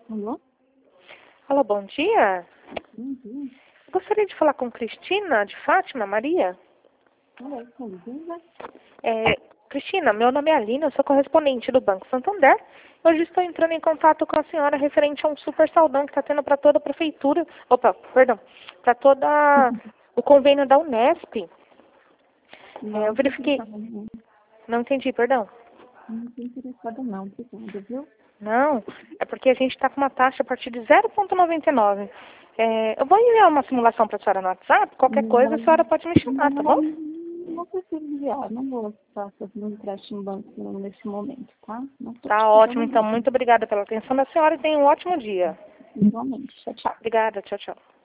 Alô? Alô, bom dia. Bom dia. Gostaria de falar com Cristina, de Fátima, Maria. Oi, bom dia. Cristina, meu nome é Aline, eu sou correspondente do Banco Santander. Hoje estou entrando em contato com a senhora referente a um super saldão que está tendo para toda a prefeitura, para toda o convênio da Unesp. Eu verifiquei, não entendi, perdão. Não estou interessada não, obrigada, viu? Não, é porque a gente está com uma taxa a partir de 0,99. Eu vou enviar uma simulação para a senhora no WhatsApp, qualquer coisa a senhora pode me chamar, tá bom? Não preciso enviar, não vou estar fazendo empréstimo banco nesse momento, tá? Não estou Tá ótimo, então muito obrigada pela atenção da senhora e tenha um ótimo dia. Igualmente, tchau, tchau. Obrigada, tchau, tchau.